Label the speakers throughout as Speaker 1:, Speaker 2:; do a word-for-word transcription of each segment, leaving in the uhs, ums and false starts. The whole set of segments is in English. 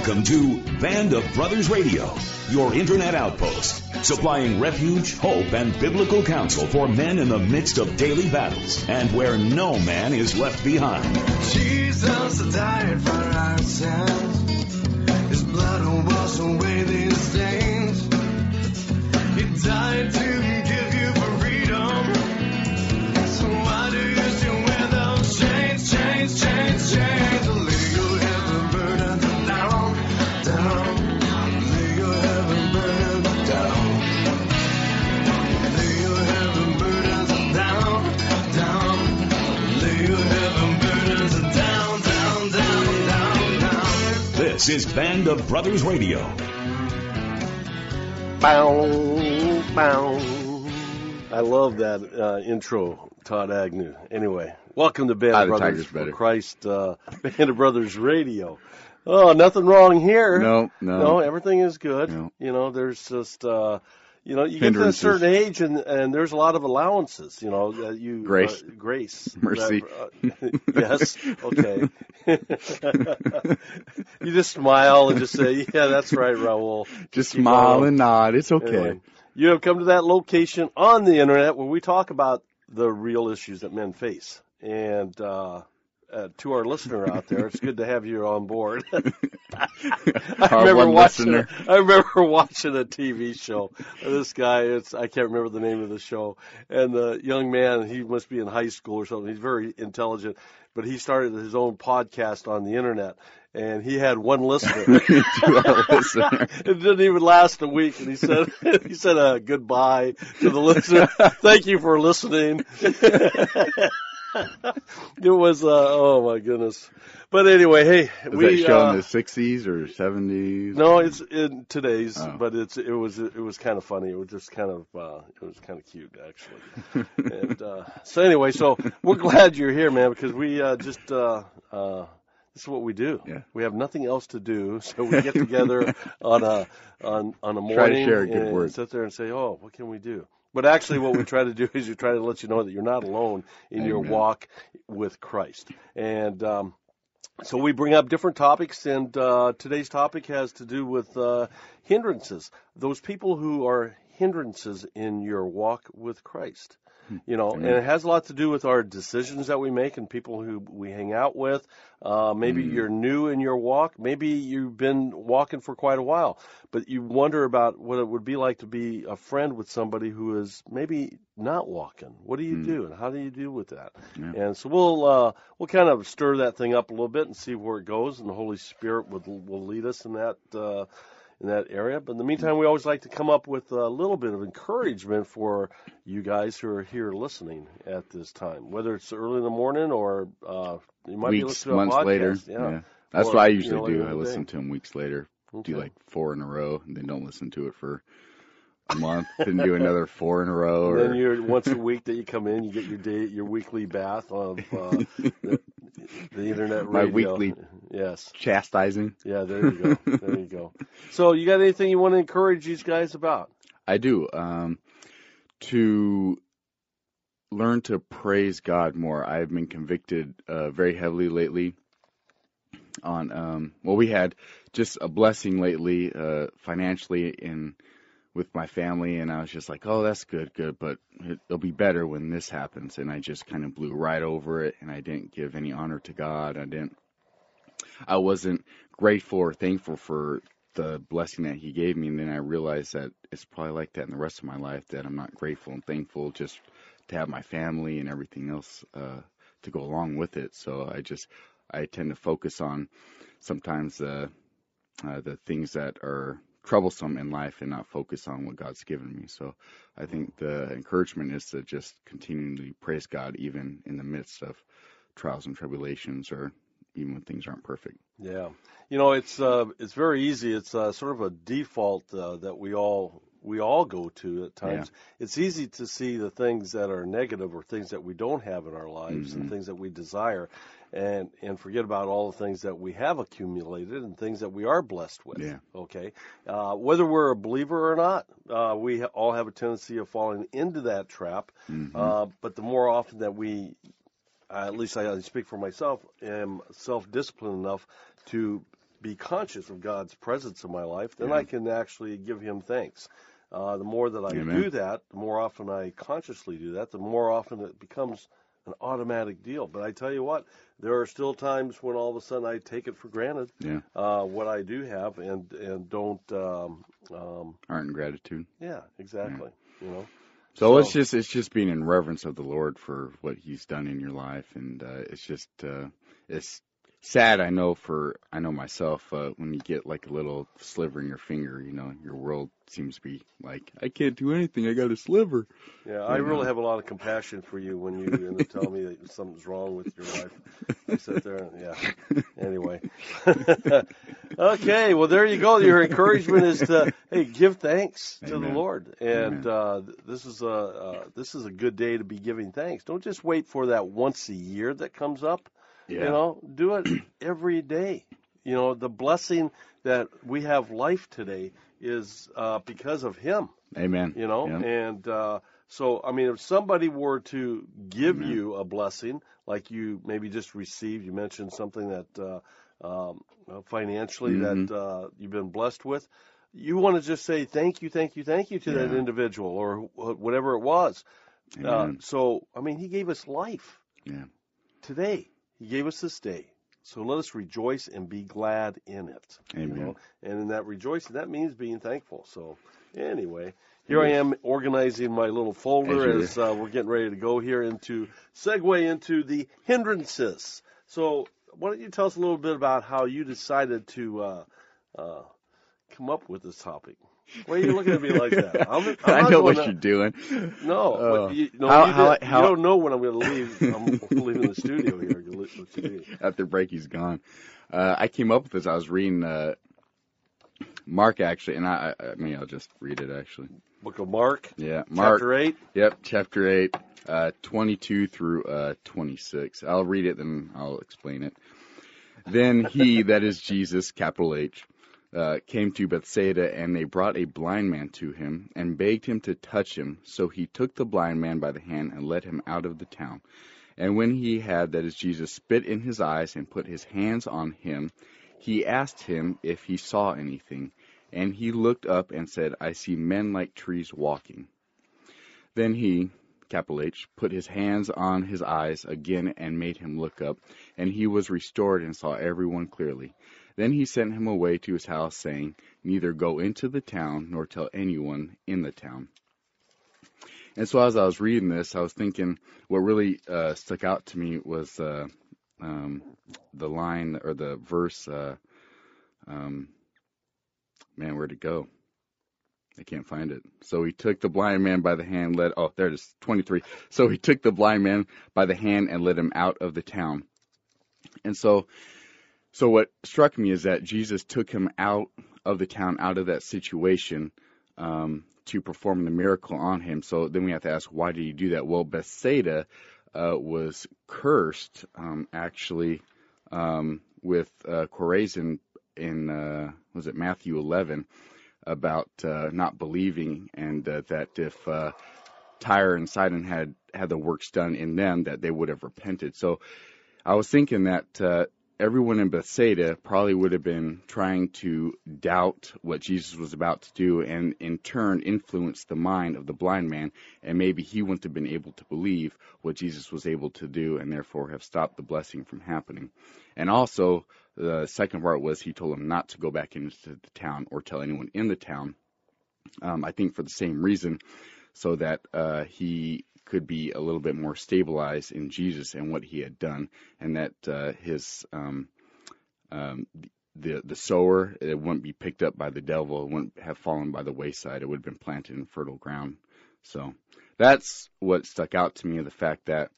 Speaker 1: Welcome to Band of Brothers Radio, your internet outpost, supplying refuge, hope, and biblical counsel for men in the midst of daily battles, and where no man is left behind.
Speaker 2: Jesus died for our sins. His blood will wash away these stains. He died to give you freedom. So why do you still wear those chains, chains, chains, chains? Lay your heavy burdens down, down. Lay your heavy burdens down. Lay your heavy burdens down, down. Lay your heavy burdens down, down, down, down, down.
Speaker 1: This is Band of Brothers Radio.
Speaker 3: Bow, bow. I love that uh, intro, Todd Agnew. Anyway, welcome to Band
Speaker 4: Ah,
Speaker 3: of
Speaker 4: the
Speaker 3: Brothers
Speaker 4: Tiger's better.
Speaker 3: for Christ, uh, Band of Brothers Radio. Oh, nothing wrong here.
Speaker 4: No, no.
Speaker 3: No, everything is good.
Speaker 4: No.
Speaker 3: You know, there's just, uh, you know, you get to a
Speaker 4: Hindrances.
Speaker 3: certain age and, and there's a lot of allowances, you know. Uh, you,
Speaker 4: Grace.
Speaker 3: Uh, grace.
Speaker 4: Mercy.
Speaker 3: That, uh, yes, okay. You just smile and just say, yeah, that's right, Raul.
Speaker 4: Just
Speaker 3: Keep
Speaker 4: smile
Speaker 3: going.
Speaker 4: and nod. It's okay.
Speaker 3: Anyway, you have come to that location on the internet where we talk about the real issues that men face. And uh, uh, to our listener out there, it's good to have you on board. I
Speaker 4: Our
Speaker 3: remember
Speaker 4: one
Speaker 3: watching. A,
Speaker 4: listener.
Speaker 3: I remember watching a T V show. This guy, it's I can't remember the name of the show. And the young man, he must be in high school or something. He's very intelligent, but he started his own podcast on the internet. And he had one listener.
Speaker 4: To our listener.
Speaker 3: It didn't even last a week, and he said he said a goodbye to the listener. Thank you for listening. It was uh, oh my goodness. But anyway, hey,
Speaker 4: Was
Speaker 3: we
Speaker 4: that show
Speaker 3: uh,
Speaker 4: in the sixties or seventies?
Speaker 3: no, it's in today's,
Speaker 4: Oh.
Speaker 3: but it's it was it was kind of funny. It was just kind of uh, it was kind of cute actually. And uh, so anyway, so we're glad you're here, man, because we uh, just. Uh, uh, This is what we do.
Speaker 4: Yeah.
Speaker 3: We have nothing else to do, so we get together on a on on a morning
Speaker 4: Try to share a good
Speaker 3: and
Speaker 4: word.
Speaker 3: sit there and say, "Oh, what can we do?" But actually, what we try to do is we try to let you know that you're not alone in your
Speaker 4: Amen.
Speaker 3: walk with Christ. And um, so we bring up different topics, and uh, today's topic has to do with uh, hindrances. Those people who are hindrances in your walk with Christ. You know, and it has a lot to do with our decisions that we make and people who we hang out with. Uh, maybe
Speaker 4: Mm.
Speaker 3: you're new in your walk. Maybe you've been walking for quite a while, but you wonder about what it would be like to be a friend with somebody who is maybe not walking. What do you
Speaker 4: Mm.
Speaker 3: do, and how do you deal with that?
Speaker 4: Yeah.
Speaker 3: And so we'll uh, we'll kind of stir that thing up a little bit and see where it goes, and the Holy Spirit will will lead us in that. Uh, in that area. But in the meantime, we always like to come up with a little bit of encouragement for you guys who are here listening at this time, whether it's early in the morning or uh, you might be
Speaker 4: Weeks,
Speaker 3: listening to a
Speaker 4: months
Speaker 3: podcast.
Speaker 4: later.
Speaker 3: Yeah.
Speaker 4: That's
Speaker 3: Or,
Speaker 4: what I
Speaker 3: you
Speaker 4: usually
Speaker 3: know,
Speaker 4: do.
Speaker 3: later
Speaker 4: I
Speaker 3: in the
Speaker 4: listen
Speaker 3: day.
Speaker 4: to them weeks later.
Speaker 3: Okay.
Speaker 4: Do like four in a row, and then don't listen to it for a month. Then do another four in a row.
Speaker 3: And
Speaker 4: Or
Speaker 3: then you're once a week that you come in, you get your day, your weekly bath of uh, the, the internet
Speaker 4: My
Speaker 3: radio.
Speaker 4: weekly-
Speaker 3: Yes.
Speaker 4: chastising.
Speaker 3: Yeah. There you go. There you go. So you got anything you want to encourage these guys about?
Speaker 4: I do. Um, to learn to praise God more. I've been convicted uh, very heavily lately on, um, well, we had just a blessing lately uh, financially in with my family, and I was just like, oh, that's good, good, but it, it'll be better when this happens. And I just kind of blew right over it, and I didn't give any honor to God. I didn't. I wasn't grateful or thankful for the blessing that He gave me, and then I realized that it's probably like that in the rest of my life, that I'm not grateful and thankful just to have my family and everything else uh, to go along with it. So I just I tend to focus on sometimes the uh, the things that are troublesome in life and not focus on what God's given me. So I think the encouragement is to just continually praise God even in the midst of trials and tribulations, or even when things aren't perfect.
Speaker 3: Yeah, you know, it's uh, it's very easy. It's uh, sort of a default uh, that we all we all go to at times. It's easy to see the things that are negative or things that we don't have in our lives
Speaker 4: Mm-hmm.
Speaker 3: and things that we desire, and and forget about all the things that we have accumulated and things that we are blessed with.
Speaker 4: Yeah.
Speaker 3: Okay, uh, whether we're a believer or not, uh, we ha- all have a tendency of falling into that trap.
Speaker 4: Mm-hmm.
Speaker 3: Uh, but the more often that we Uh, at least I, I speak for myself, am self-disciplined enough to be conscious of God's presence in my life, then
Speaker 4: Yeah.
Speaker 3: I can actually give him thanks. Uh, the more that I
Speaker 4: Amen.
Speaker 3: do that, the more often I consciously do that, the more often it becomes an automatic deal. But I tell you what, there are still times when all of a sudden I take it for granted,
Speaker 4: Yeah.
Speaker 3: uh, what I do have, and and don't. Um, um,
Speaker 4: Aren't in gratitude.
Speaker 3: yeah, exactly. You know.
Speaker 4: So,
Speaker 3: So-
Speaker 4: it's just it's just being in reverence of the Lord for what He's done in your life, and uh, it's just uh, it's sad. I know for I know myself uh, when you get like a little sliver in your finger, you know, your world seems to be like, I can't do anything. I got a sliver.
Speaker 3: Yeah, I
Speaker 4: You
Speaker 3: really
Speaker 4: know.
Speaker 3: have a lot of compassion for you when you end up telling me that something's wrong with your life. You sit there and, yeah. Anyway. Okay, well, there you go. Your encouragement is to, hey, give thanks to
Speaker 4: Amen.
Speaker 3: the Lord. And
Speaker 4: Amen.
Speaker 3: uh, this is a uh, this is a good day to be giving thanks. Don't just wait for that once a year that comes up.
Speaker 4: Yeah.
Speaker 3: You know, do it every day. You know, the blessing that we have life today is uh, because of Him.
Speaker 4: Amen.
Speaker 3: You know,
Speaker 4: Yep.
Speaker 3: and uh, so I mean, if somebody were to give
Speaker 4: Amen.
Speaker 3: you a blessing, like you maybe just received, you mentioned something that uh, um, uh, financially
Speaker 4: Mhm.
Speaker 3: that uh, you've been blessed with, you want to just say thank you, thank you, thank you to that
Speaker 4: Yeah.
Speaker 3: individual or wh- whatever it was. Uh,
Speaker 4: Amen.
Speaker 3: so I mean, He gave us life
Speaker 4: Yeah.
Speaker 3: today. He gave us this day. So let us rejoice and be glad in it. you
Speaker 4: Amen.
Speaker 3: know. And in that rejoicing, that means being thankful. So anyway, here I
Speaker 4: Yes.
Speaker 3: am organizing my little folder
Speaker 4: As
Speaker 3: as uh, we're getting ready to go here into segue into the hindrances. So why don't you tell us a little bit about how you decided to uh, uh, come up with this topic? Why are you looking at me like that? I'm, I'm
Speaker 4: I
Speaker 3: not
Speaker 4: know
Speaker 3: going
Speaker 4: what
Speaker 3: to-
Speaker 4: you're doing.
Speaker 3: No,
Speaker 4: Uh,
Speaker 3: but you, no,
Speaker 4: how-
Speaker 3: you,
Speaker 4: how-
Speaker 3: did-
Speaker 4: how-
Speaker 3: you don't know when I'm going to leave. I'm leaving the studio here. to li- what you do.
Speaker 4: After break, he's gone. Uh, I came up with this. I was reading uh, Mark, actually, and I, I, I mean, I'll just read it, actually.
Speaker 3: Book of Mark,
Speaker 4: Yeah, Mark.
Speaker 3: chapter eight.
Speaker 4: Yep, chapter eight, uh, twenty-two through uh, twenty-six. I'll read it, then I'll explain it. Then he, that is Jesus, capital H, uh, came to Bethsaida, and they brought a blind man to him, and begged him to touch him. So he took the blind man by the hand, and led him out of the town. And when he had, that is Jesus, spit in his eyes, and put his hands on him, he asked him if he saw anything. And he looked up and said, I see men like trees walking. Then he, capital H, put his hands on his eyes again and made him look up. And he was restored and saw everyone clearly. Then he sent him away to his house, saying, Neither go into the town, nor tell anyone in the town. And so as I was reading this, I was thinking what really uh, stuck out to me was uh, um, the line or the verse, uh, um, man, where'd it go? I can't find it. So he took the blind man by the hand, led, oh, there it is, twenty-three. So he took the blind man by the hand and led him out of the town. And so, so what struck me is that Jesus took him out of the town, out of that situation, um, to perform the miracle on him. So then we have to ask, why did he do that? Well, Bethsaida uh, was cursed, um, actually, um, with uh, Chorazin in, uh, was it Matthew eleven, about uh, not believing, and uh, that if uh, Tyre and Sidon had had the works done in them, that they would have repented. So I was thinking that uh, everyone in Bethsaida probably would have been trying to doubt what Jesus was about to do, and in turn influence the mind of the blind man, and maybe he wouldn't have been able to believe what Jesus was able to do, and therefore have stopped the blessing from happening. And also, the second part was he told him not to go back into the town or tell anyone in the town, um, I think for the same reason, so that uh, he could be a little bit more stabilized in Jesus and what he had done, and that uh, his um, um, the the sower, it wouldn't be picked up by the devil, it wouldn't have fallen by the wayside, it would have been planted in fertile ground. So that's what stuck out to me, the fact that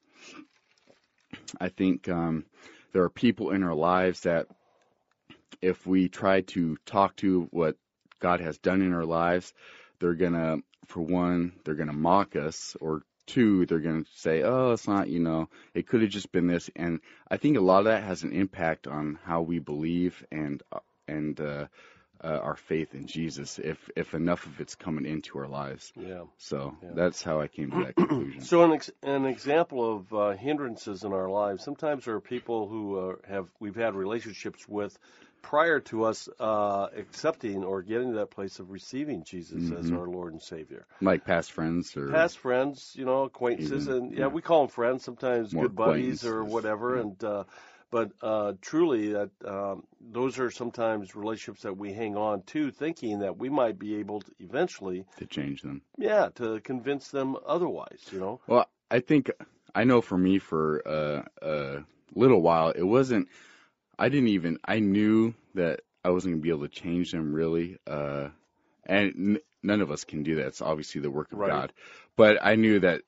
Speaker 4: I think um, there are people in our lives that if we try to talk to what God has done in our lives, they're going to, for one, they're going to mock us, or two, they're going to say, oh, it's not, you know, it could have just been this. And I think a lot of that has an impact on how we believe and and uh, uh, our faith in Jesus, if if enough of it's coming into our lives.
Speaker 3: Yeah.
Speaker 4: So
Speaker 3: Yeah.
Speaker 4: that's how I came to that conclusion.
Speaker 3: So an ex- an example of uh, hindrances in our lives. Sometimes there are people who uh, have we've had relationships with prior to us uh, accepting or getting to that place of receiving Jesus
Speaker 4: Mm-hmm.
Speaker 3: as our Lord and Savior.
Speaker 4: Like past friends or
Speaker 3: Past friends, you know, acquaintances,
Speaker 4: Even,
Speaker 3: and yeah,
Speaker 4: yeah.
Speaker 3: we call them friends, sometimes
Speaker 4: More
Speaker 3: good buddies or
Speaker 4: acquaintances,
Speaker 3: whatever.
Speaker 4: yeah.
Speaker 3: And uh, but uh, truly, that um, those are sometimes relationships that we hang on to, thinking that we might be able to eventually,
Speaker 4: to change them.
Speaker 3: yeah, to convince them otherwise. You know,
Speaker 4: Well, I think I know for me for uh, a little while it wasn't. I didn't even. I knew that I wasn't going to be able to change them really, uh, and n- none of us can do that. It's obviously the work of
Speaker 3: Right.
Speaker 4: God. But I knew that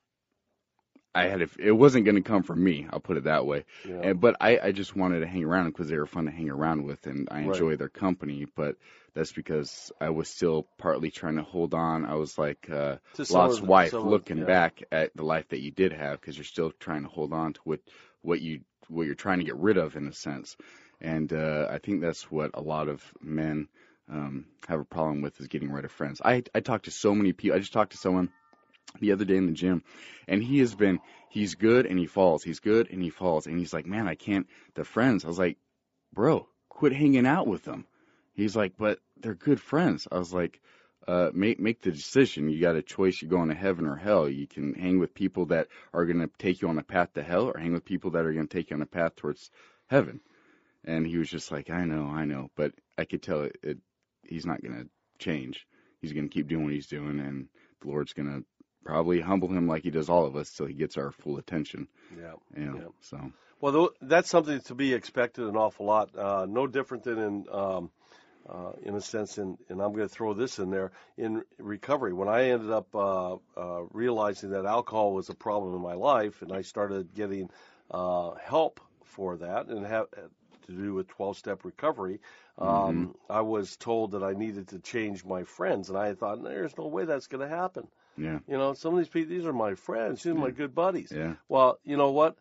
Speaker 4: I had. It wasn't going to come from me. I'll put it that way.
Speaker 3: Yeah.
Speaker 4: And but I, I just wanted to hang around because they were fun to hang around with, and I
Speaker 3: Right.
Speaker 4: enjoy their company. But that's because I was still partly trying to hold on. I was like uh,
Speaker 3: To some
Speaker 4: Lot's
Speaker 3: of-
Speaker 4: wife,
Speaker 3: some of-
Speaker 4: looking
Speaker 3: yeah.
Speaker 4: back at the life that you did have, because you're still trying to hold on to what what you what you're trying to get rid of in a sense. And uh, I think that's what a lot of men um, have a problem with, is getting rid of friends. I I talked to so many people. I just talked to someone the other day in the gym, and he has been, he's good and he falls, he's good and he falls, and he's like, man, I can't, the friends. I was like, bro, quit hanging out with them. He's like, but they're good friends. I was like, uh, make make the decision. You got a choice. You're going to heaven or hell. You can hang with people that are going to take you on a path to hell, or hang with people that are going to take you on a path towards heaven. And he was just like, I know, I know, but I could tell it, it he's not going to change. He's going to keep doing what he's doing, and the Lord's going to probably humble him like he does all of us till he gets our full attention.
Speaker 3: yeah.
Speaker 4: You know,
Speaker 3: Yeah.
Speaker 4: so
Speaker 3: Well, tho- that's something to be expected an awful lot. Uh, no different than in, um, uh, in a sense, in, and I'm going to throw this in there, in recovery. When I ended up uh, uh, realizing that alcohol was a problem in my life, and I started getting uh, help for that, and have to do with twelve-step recovery, um,
Speaker 4: Mm-hmm.
Speaker 3: I was told that I needed to change my friends, and I thought, there's no way that's going to happen.
Speaker 4: yeah,
Speaker 3: You know, some of these people, these are my friends, these are my good buddies.
Speaker 4: yeah,
Speaker 3: Well, you know what?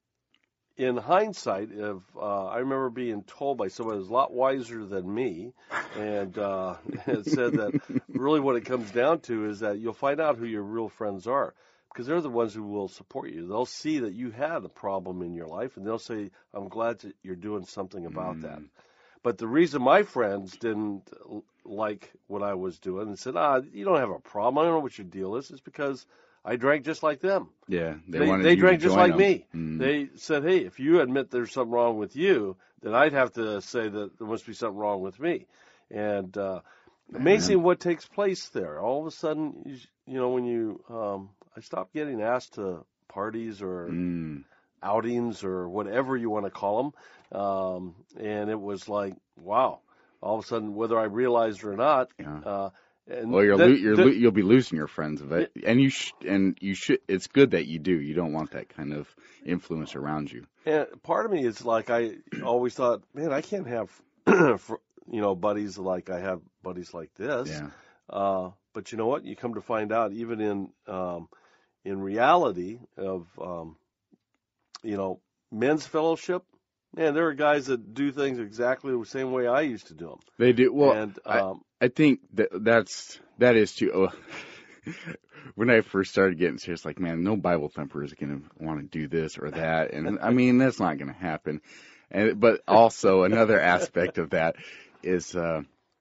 Speaker 3: In hindsight, if uh, I remember being told by somebody who's a lot wiser than me, and uh, it said that really what it comes down to is that you'll find out who your real friends are, because they're the ones who will support you. They'll see that you had a problem in your life, and they'll say, I'm glad that you're doing something about that. But the reason my friends didn't l- like what I was doing and said, ah, you don't have a problem, I don't know what your deal is, is because I drank just like them.
Speaker 4: yeah.
Speaker 3: They,
Speaker 4: wanted
Speaker 3: they
Speaker 4: you to
Speaker 3: drank just
Speaker 4: join
Speaker 3: like
Speaker 4: them.
Speaker 3: me.
Speaker 4: Mm.
Speaker 3: They said, hey, if you admit there's something wrong with you, then I'd have to say that there must be something wrong with me. And uh, amazing what takes place there. All of a sudden, you, you know, when you, um, I stopped getting asked to parties or
Speaker 4: Mm.
Speaker 3: outings or whatever you want to call them. Um, and it was like, wow, all of a sudden, whether I realized it or not,
Speaker 4: Yeah.
Speaker 3: uh, and
Speaker 4: Well, you're,
Speaker 3: that-
Speaker 4: lo- you're
Speaker 3: that-
Speaker 4: lo- you'll be losing your friends of it, and you sh- and you should. It's good that you do. You don't want that kind of influence around you.
Speaker 3: And part of me is like, I always thought, man, I can't have, fr- you know, buddies like I have buddies like this.
Speaker 4: Yeah,
Speaker 3: Uh, but you know what? You come to find out, even in um, in reality of, um, you know, men's fellowship, man, there are guys that do things exactly the same way I used to do them.
Speaker 4: they do. Well,
Speaker 3: and
Speaker 4: I,
Speaker 3: um,
Speaker 4: I think that that's that is too. Oh, when I first started getting serious, like, man, no Bible thumper is going to want to do this or that, and I mean that's not going to happen. And but also another aspect of that is uh,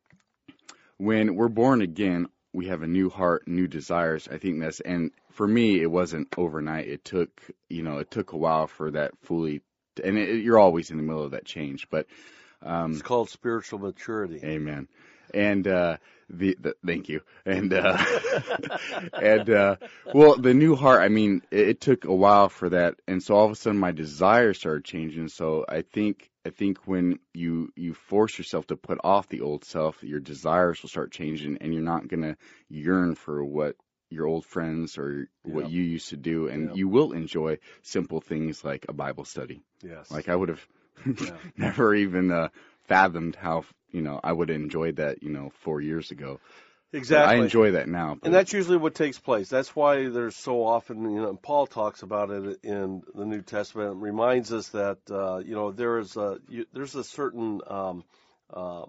Speaker 4: when we're born again, we have a new heart, new desires. I think that's, and for me, it wasn't overnight. It took, you know, it took a while for that fully, and it, you're always in the middle of that change. But um,
Speaker 3: it's called spiritual maturity.
Speaker 4: amen. And uh, the, the thank you. And uh, and uh, well, the new heart. I mean, it, it took a while for that, and so all of a sudden my desires started changing. So I think I think when you you force yourself to put off the old self, your desires will start changing, and you're not gonna yearn for what your old friends or what
Speaker 3: Yeah.
Speaker 4: you used to do, and
Speaker 3: Yeah.
Speaker 4: you will enjoy simple things like a Bible study.
Speaker 3: Yes.
Speaker 4: Like I would have
Speaker 3: Yeah.
Speaker 4: never even uh, fathomed how, you know, I would have enjoyed that, you know, four years ago. But
Speaker 3: Exactly.
Speaker 4: I enjoy that now. But
Speaker 3: And that's usually what takes place. That's why there's so often, you know, and Paul talks about it in the New Testament. It reminds us that, uh, you know, there is a you, there's a certain um, uh,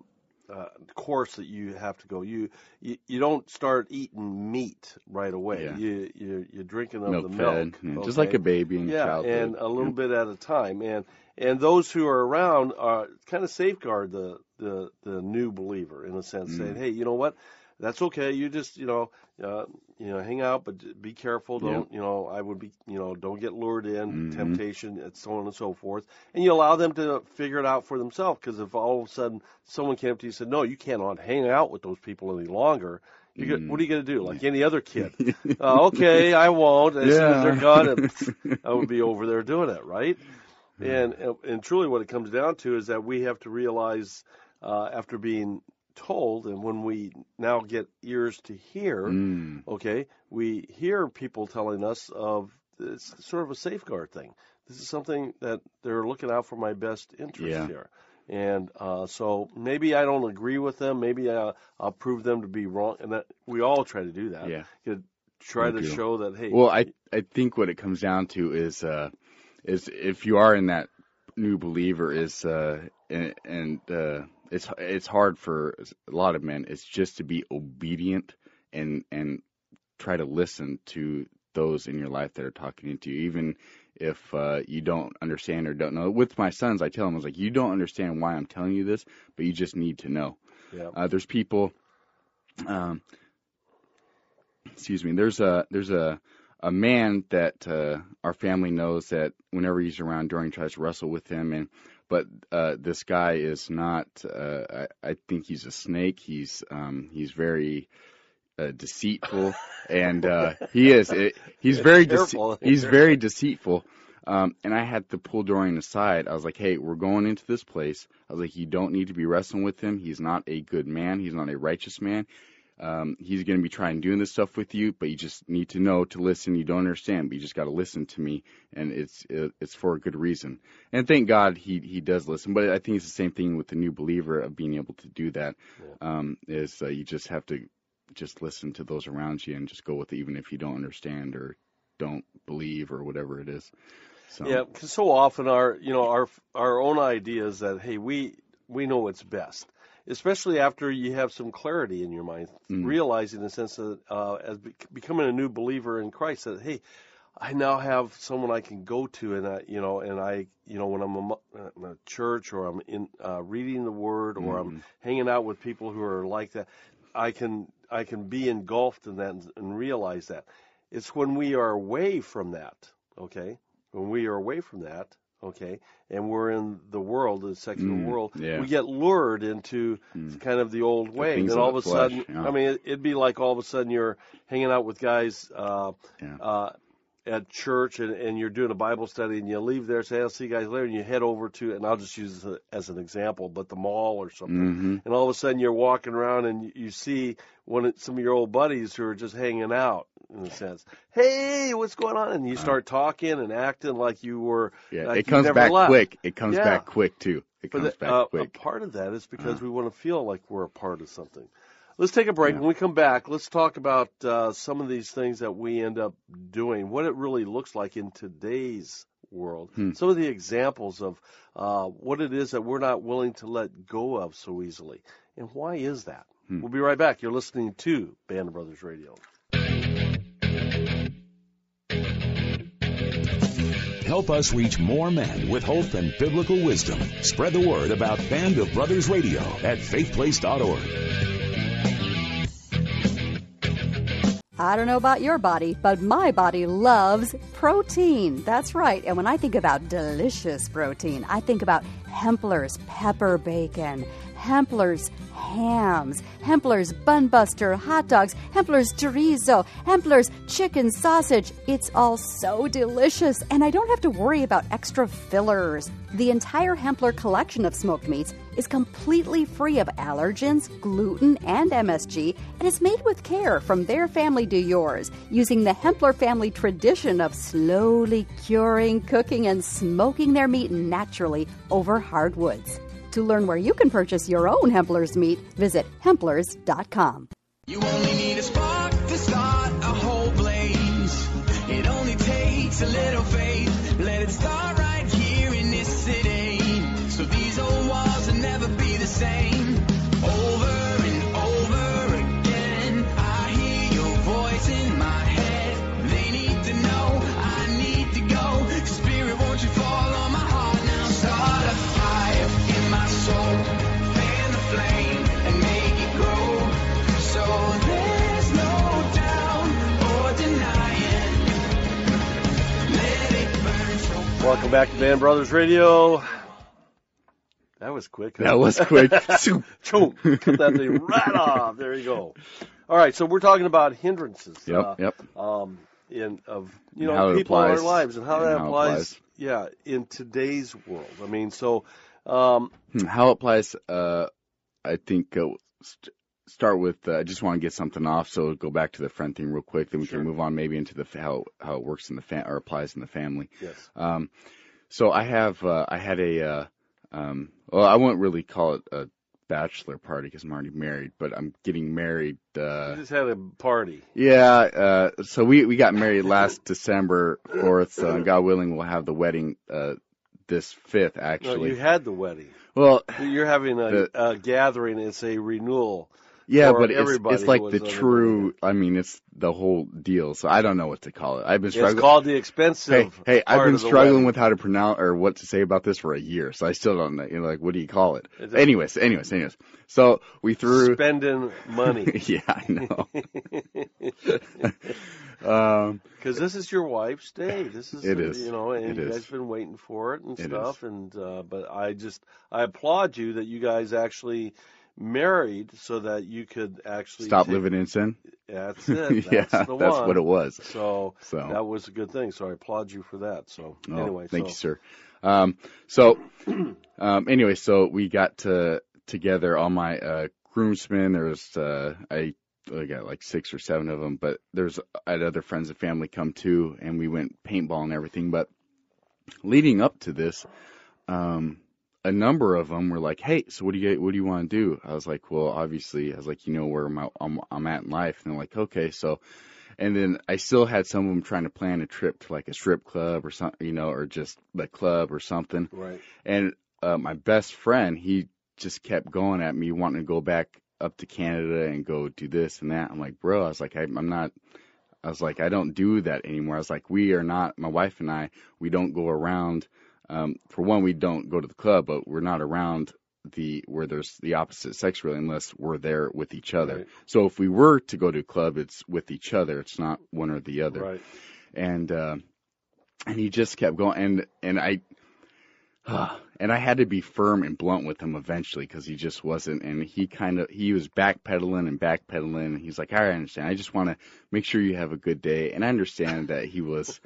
Speaker 3: uh, course that you have to go. You, you you don't start eating meat right away.
Speaker 4: Yeah.
Speaker 3: You you you're drinking of
Speaker 4: milk
Speaker 3: the
Speaker 4: fed,
Speaker 3: milk,
Speaker 4: yeah,
Speaker 3: okay?
Speaker 4: just like a baby in
Speaker 3: yeah,
Speaker 4: childhood.
Speaker 3: and a little
Speaker 4: yeah.
Speaker 3: bit at a time. And and those who are around are kind of safeguard the the the new believer in a sense,
Speaker 4: Mm.
Speaker 3: saying, hey, you know what? That's okay. You just, you know, uh, you know, hang out, but be careful. Don't, you know, I would be, you know, don't get lured in,
Speaker 4: Mm-hmm.
Speaker 3: temptation, and so on and so forth. And you allow them to figure it out for themselves. Because if all of a sudden someone came up to you and said, no, you cannot hang out with those people any longer, you get, what are you going to do? Like any other kid? uh, okay, I won't. As
Speaker 4: Yeah.
Speaker 3: soon as they're gone, I would be over there doing it, right? And, and and truly, what it comes down to is that we have to realize, uh, after being told, and when we now get ears to hear,
Speaker 4: Mm.
Speaker 3: okay, we hear people telling us of it's sort of a safeguard thing. This is something that they're looking out for my best interest
Speaker 4: Yeah.
Speaker 3: here. And uh, so maybe I don't agree with them. Maybe I, I'll prove them to be wrong. And that we all try to do that.
Speaker 4: Yeah.
Speaker 3: You try
Speaker 4: We
Speaker 3: to
Speaker 4: do.
Speaker 3: show that, hey.
Speaker 4: Well, I I think what it comes down to is uh, is if you are in that new believer is uh, and, and uh, it's it's hard for a lot of men. It's just to be obedient and and try to listen to those in your life that are talking into you, even if uh, you don't understand or don't know. With my sons, I tell them, I was like, you don't understand why I'm telling you this, but you just need to know.
Speaker 3: Yeah.
Speaker 4: Uh, there's people. Um, excuse me. There's a there's a a man that uh, our family knows that whenever he's around, Dorian tries to wrestle with him, and but uh, this guy is not. Uh, I, I think he's a snake. He's um, he's very uh, deceitful, and uh, he is. It, he's very
Speaker 3: Careful.
Speaker 4: dece- he's very deceitful. Um, and I had to pull Dorian aside. I was like, hey, we're going into this place. I was like, you don't need to be wrestling with him. He's not a good man. He's not a righteous man. Um, he's going to be trying doing this stuff with you, but you just need to know to listen. You don't understand, but you just got to listen to me, and it's it, it's for a good reason. And thank God he he does listen. But I think it's the same thing with the new believer of being able to do that. Yeah. Um, is uh, you just have to just listen to those around you and just go with it, even if you don't understand or don't believe or whatever it is. So.
Speaker 3: Yeah, because so often our you know our our own idea is that hey we we know what's best. Especially after you have some clarity in your mind, mm. realizing in the sense that uh, as be- becoming a new believer in Christ, that hey, I now have someone I can go to, and I, you know, and I, you know, when I'm a, in a church or I'm in uh, reading the Word or mm. I'm hanging out with people who are like that, I can I can be engulfed in that and, and realize that. It's when we are away from that, okay, when we are away from that. Okay, and we're in the world, the secular
Speaker 4: mm,
Speaker 3: world.
Speaker 4: Yeah.
Speaker 3: We get lured into mm. kind of the old way. And all of a
Speaker 4: flesh,
Speaker 3: sudden,
Speaker 4: yeah.
Speaker 3: I mean, it, it'd be like all of a sudden you're hanging out with guys uh,
Speaker 4: yeah.
Speaker 3: uh, at church, and, and you're doing a Bible study, and you leave there, say, I'll see you guys later, and you head over to, and I'll just use this as an example, but the mall or something.
Speaker 4: Mm-hmm.
Speaker 3: And all of a sudden you're walking around, and you, you see one of, some of your old buddies who are just hanging out, in a sense. Hey, what's going on? And you start talking and acting like you were.
Speaker 4: Yeah,
Speaker 3: like
Speaker 4: it comes
Speaker 3: never
Speaker 4: back
Speaker 3: left.
Speaker 4: quick. It comes
Speaker 3: yeah.
Speaker 4: back quick too. It
Speaker 3: but
Speaker 4: comes
Speaker 3: the,
Speaker 4: back
Speaker 3: uh,
Speaker 4: quick.
Speaker 3: A part of that is because
Speaker 4: uh,
Speaker 3: we want to feel like we're a part of something. Let's take a break.
Speaker 4: Yeah.
Speaker 3: When we come back, let's talk about uh, some of these things that we end up doing, what it really looks like in today's world,
Speaker 4: hmm.
Speaker 3: some of the examples of uh, what it is that we're not willing to let go of so easily. And why is that?
Speaker 4: Hmm.
Speaker 3: We'll be right back. You're listening to Band of Brothers Radio.
Speaker 1: Help us reach more men with hope and biblical wisdom. Spread the word about Band of Brothers Radio at faith place dot org.
Speaker 5: I don't know about your body, but my body loves protein. That's right. And when I think about delicious protein, I think about Hempler's pepper bacon, Hempler's hams, Hempler's Bun Buster hot dogs, Hempler's chorizo, Hempler's chicken sausage. It's all so delicious, and I don't have to worry about extra fillers. The entire Hempler collection of smoked meats is completely free of allergens, gluten, and M S G, and is made with care from their family to yours, using the Hempler family tradition of slowly curing, cooking, and smoking their meat naturally over hardwoods. To learn where you can purchase your own Hempler's meat, visit Hemplers dot com.
Speaker 2: You only need a spark to start a whole blaze. It only takes a little faith. Let it start right here in this city. So these old walls will never be the same. Oh,
Speaker 3: Welcome back to Band Brothers Radio. That was quick. Huh?
Speaker 4: That was quick.
Speaker 3: Choom. Cut that thing right off. There you go. All right, so we're talking about hindrances.
Speaker 4: Yep,
Speaker 3: uh,
Speaker 4: yep.
Speaker 3: Um, in of you
Speaker 4: And how
Speaker 3: know
Speaker 4: it
Speaker 3: people in
Speaker 4: applies,
Speaker 3: our lives and how
Speaker 4: and
Speaker 3: that
Speaker 4: how it
Speaker 3: applies,
Speaker 4: applies.
Speaker 3: Yeah, in today's world. I mean, so um,
Speaker 4: How it applies, uh, I think, uh, st- start with, uh, I just want to get something off, so go back to the friend thing real quick, then we
Speaker 3: Sure.
Speaker 4: can move on maybe into the, fa- how, how it works in the, fa- or applies in the family.
Speaker 3: yes,
Speaker 4: Um, so I have, uh, I had a, uh, um, well, I wouldn't really call it a bachelor party because I'm already married, but I'm getting married, uh,
Speaker 3: you just had a party.
Speaker 4: yeah, uh, so we, we got married last December fourth, so and God willing, we'll have the wedding, uh, this fifth,
Speaker 3: No,
Speaker 4: actually.
Speaker 3: you had the wedding.
Speaker 4: Well,
Speaker 3: You're having a,
Speaker 4: The-
Speaker 3: a gathering. It's a renewal.
Speaker 4: yeah,
Speaker 3: for
Speaker 4: but it's,
Speaker 3: everybody
Speaker 4: it's
Speaker 3: who
Speaker 4: like
Speaker 3: was
Speaker 4: the
Speaker 3: on the
Speaker 4: true, I mean, it's the whole deal, so I don't know what to call it. I've been
Speaker 3: It's
Speaker 4: struggling.
Speaker 3: called the expensive.
Speaker 4: Hey, hey, I've
Speaker 3: part
Speaker 4: been
Speaker 3: of the
Speaker 4: struggling
Speaker 3: wedding.
Speaker 4: with how to pronounce or what to say about this for a year, so I still don't know. You know, like, what do you call it?
Speaker 3: It's-
Speaker 4: Anyways, anyways, anyways. So we threw.
Speaker 3: spending money.
Speaker 4: Yeah, I know. um,
Speaker 3: Because this is your wife's day. This is,
Speaker 4: It
Speaker 3: uh,
Speaker 4: is.
Speaker 3: you know, and
Speaker 4: It
Speaker 3: you
Speaker 4: is.
Speaker 3: guys been waiting for it and
Speaker 4: It
Speaker 3: stuff. And uh, but I just I applaud you that you guys actually married so that you could actually
Speaker 4: stop
Speaker 3: take-
Speaker 4: living in sin.
Speaker 3: That's it. That's
Speaker 4: yeah,
Speaker 3: the
Speaker 4: that's
Speaker 3: one.
Speaker 4: what it was.
Speaker 3: So,
Speaker 4: So.
Speaker 3: that was a good thing. So I applaud you for that. So
Speaker 4: Oh,
Speaker 3: anyway,
Speaker 4: thank
Speaker 3: so,
Speaker 4: you, sir. Um, so, um, anyway, so we got to, together all my uh, groomsmen. There's uh, I, I got like six or seven of them, but there's I had other friends and family come too, and we went paintball and everything. But leading up to this, um, a number of them were like, "Hey, so what do you what do you want to do?" I was like, "Well, obviously," I was like, "You know where I'm, I'm, I'm at in life," and they're like, "Okay, so." And then I still had some of them trying to plan a trip to like a strip club or something, you know, or just a club or something.
Speaker 3: right.
Speaker 4: And uh, my best friend, he just kept going at me, wanting to go back up to Canada and go do this and that. I'm like, bro, I was like, I, I'm not, I was like, I don't do that anymore. I was like, we are not, my wife and I, we don't go around. Um, for one, we don't go to the club, but we're not around the where there's the opposite sex really unless we're there with each other.
Speaker 3: Right.
Speaker 4: So if we were to go to a club, it's with each other. It's not one or the other.
Speaker 3: Right.
Speaker 4: And uh, and he just kept going, and and I uh, and I had to be firm and blunt with him eventually because he just wasn't. And he kind of he was backpedaling and backpedaling. And he's like, I understand. I just want to make sure you have a good day. And I understand that he was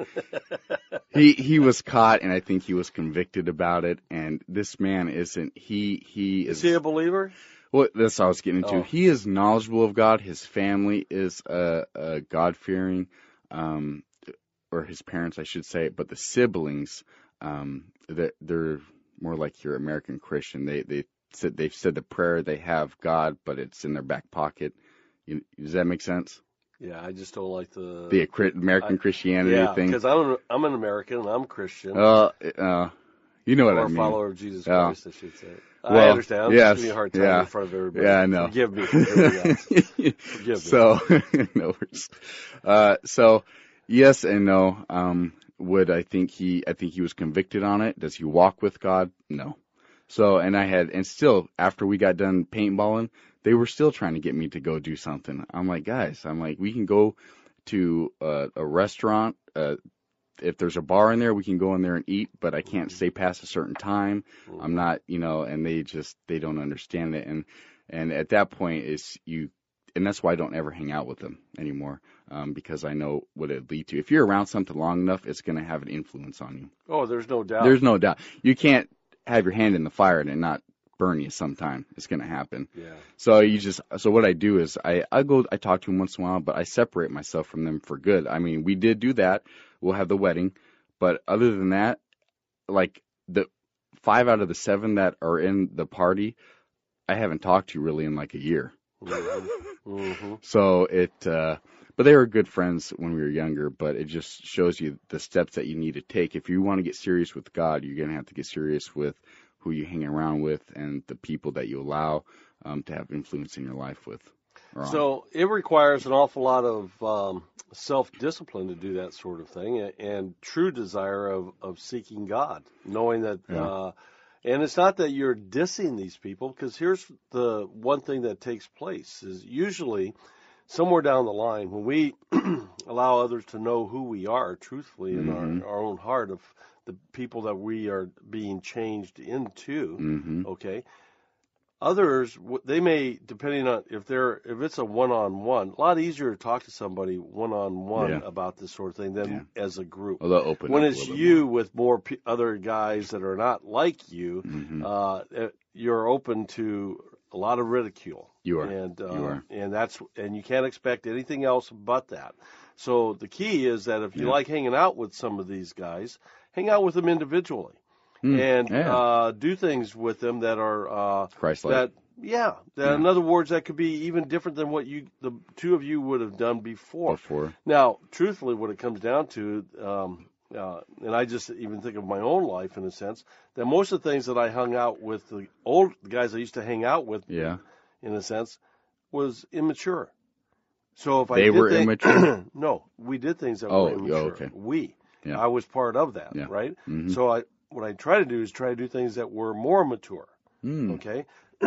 Speaker 4: he he was caught, and I think he was convicted about it. And this man isn't. He he
Speaker 3: Is
Speaker 4: is.
Speaker 3: he a believer?
Speaker 4: Well, that's what I was getting into.
Speaker 3: Oh.
Speaker 4: He is knowledgeable of God. His family is uh, uh, God-fearing, um, or his parents, I should say. But the siblings, um, they're, they're more like your American Christian. They they said they've said the prayer. They have God, but it's in their back pocket. You, does that make sense?
Speaker 3: Yeah, I just don't like the
Speaker 4: The Chri- American
Speaker 3: I-
Speaker 4: Christianity
Speaker 3: yeah,
Speaker 4: thing.
Speaker 3: because I'm an, I'm an American and I'm Christian.
Speaker 4: Uh, uh, you know what
Speaker 3: or
Speaker 4: I
Speaker 3: a
Speaker 4: mean.
Speaker 3: follower of Jesus
Speaker 4: Yeah.
Speaker 3: Christ, I should say. I
Speaker 4: Well,
Speaker 3: understand. I'm
Speaker 4: yes,
Speaker 3: just giving you a hard time
Speaker 4: yeah.
Speaker 3: in front of everybody.
Speaker 4: Yeah, I know.
Speaker 3: Forgive me. For everything else. Forgive me.
Speaker 4: So, no worries. Uh, so, yes and no. Um, would I think he? I think he was convicted on it. Does he walk with God? No. So, and I had, and still, after we got done paintballing, they were still trying to get me to go do something. I'm like, guys, I'm like, we can go to uh, a restaurant. Uh, if there's a bar in there, we can go in there and eat, but I can't stay past a certain time. I'm not, you know, and they just, they don't understand it. And, and at that point is you, and that's why I don't ever hang out with them anymore. Um, because I know what it'd lead to. If you're around something long enough, it's going to have an influence on you.
Speaker 3: Oh, there's no doubt.
Speaker 4: There's no doubt. You can't have your hand in the fire and it not burn you sometime. It's going to happen.
Speaker 3: Yeah.
Speaker 4: So you just, so what I do is I, I go, I talk to them once in a while, but I separate myself from them for good. I mean, we did do that. We'll have the wedding, but other than that, like the five out of the seven that are in the party, I haven't talked to really in like a year.
Speaker 3: Mm-hmm. Mm-hmm.
Speaker 4: So it, uh, but they were good friends when we were younger, but it just shows you the steps that you need to take. If you want to get serious with God, you're going to have to get serious with who you hang around with and the people that you allow um, to have influence in your life with. or on.
Speaker 3: So it requires an awful lot of um, self-discipline to do that sort of thing, and, and true desire of, of seeking God, knowing that.
Speaker 4: Yeah.
Speaker 3: Uh, and it's not that you're dissing these people, because here's the one thing that takes place is usually somewhere down the line when we allow others to know who we are truthfully
Speaker 4: Mhm.
Speaker 3: in our, our own heart of the people that we are being changed into.
Speaker 4: Mm-hmm.
Speaker 3: Okay. Others, w- they may, depending on if they're, if it's a one-on-one, a lot easier to talk to somebody one-on-one
Speaker 4: Yeah.
Speaker 3: about this sort of thing than as a group.
Speaker 4: Well, they'll open
Speaker 3: When
Speaker 4: up a
Speaker 3: it's
Speaker 4: little bit
Speaker 3: you
Speaker 4: more.
Speaker 3: with more p- other guys that are not like you,
Speaker 4: Mhm.
Speaker 3: uh, eh, you're open to a lot of ridicule.
Speaker 4: You are.
Speaker 3: And, uh,
Speaker 4: You are.
Speaker 3: and that's, and you can't expect anything else but that. So the key is that if you
Speaker 4: Yeah.
Speaker 3: like hanging out with some of these guys, hang out with them individually.
Speaker 4: Mm,
Speaker 3: And
Speaker 4: yeah.
Speaker 3: uh, do things with them that are uh,
Speaker 4: Christ-like.
Speaker 3: that yeah. That
Speaker 4: Yeah.
Speaker 3: in other words, that could be even different than what you the two of you would have done before.
Speaker 4: Before.
Speaker 3: Now, truthfully, what it comes down to, um, uh, and I just even think of my own life in a sense, that most of the things that I hung out with the old the guys I used to hang out with,
Speaker 4: Yeah.
Speaker 3: in a sense, was immature. So if I
Speaker 4: They
Speaker 3: did
Speaker 4: were
Speaker 3: thi-
Speaker 4: immature?
Speaker 3: no, we did things that
Speaker 4: Oh,
Speaker 3: were
Speaker 4: yeah,
Speaker 3: immature.
Speaker 4: okay.
Speaker 3: We,
Speaker 4: Yeah.
Speaker 3: I was part of that,
Speaker 4: Yeah.
Speaker 3: right?
Speaker 4: Mhm.
Speaker 3: So I, what I try to do is try to do things that were more mature.
Speaker 4: Mm.
Speaker 3: Okay,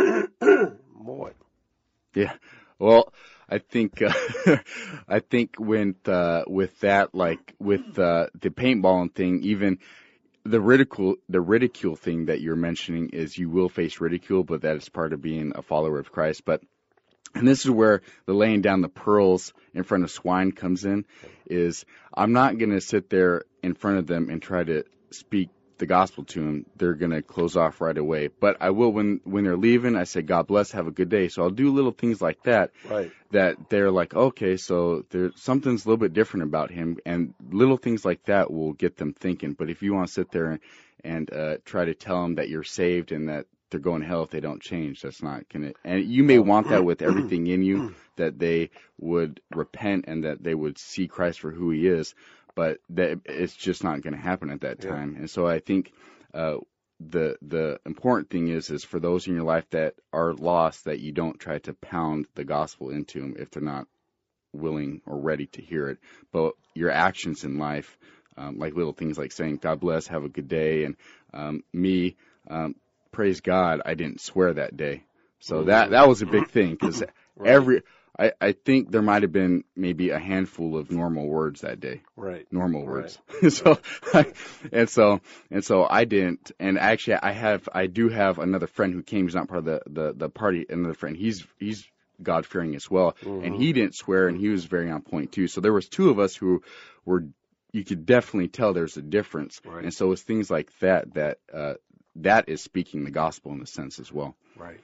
Speaker 3: boy,
Speaker 4: Yeah. Well, I think uh, I think with uh, with that, like with uh, the paintballing thing, even the ridicule the ridicule thing that you're mentioning is you will face ridicule, but that is part of being a follower of Christ. But and this is where the laying down the pearls in front of swine comes in. Is I'm not going to sit there in front of them and try to speak the gospel to them. They're going to close off right away. But I will when when they're leaving. I say, God bless, have a good day. So I'll do little things like that.
Speaker 3: right,
Speaker 4: That they're like, okay, so there's something's a little bit different about him, and little things like that will get them thinking. But if you want to sit there and uh, try to tell them that you're saved and that they're going to hell if they don't change, that's not gonna. And you may want that with everything in you, that they would repent and that they would see Christ for who He is. But that it's just not going to happen at that time. And so I think uh, the the important thing is is for those in your life that are lost, that you don't try to pound the gospel into them if they're not willing or ready to hear it. But your actions in life, um, like little things like saying God bless, have a good day, and um, me, um, praise God, I didn't swear that day. So that that was a big thing because every I, I think there might have been maybe a handful of normal words that day.
Speaker 3: right,
Speaker 4: Normal
Speaker 3: Right.
Speaker 4: words. so, and so, and so I didn't, and actually I have, I do have another friend who came, he's not part of the, the, the party, another friend, he's, he's God-fearing as well,
Speaker 3: Mm-hmm.
Speaker 4: and he didn't swear, and he was very on point too. So there was two of us who were, you could definitely tell there's a difference.
Speaker 3: Right.
Speaker 4: And so it's things like that, that, uh, that is speaking the gospel in a sense as well.
Speaker 3: right.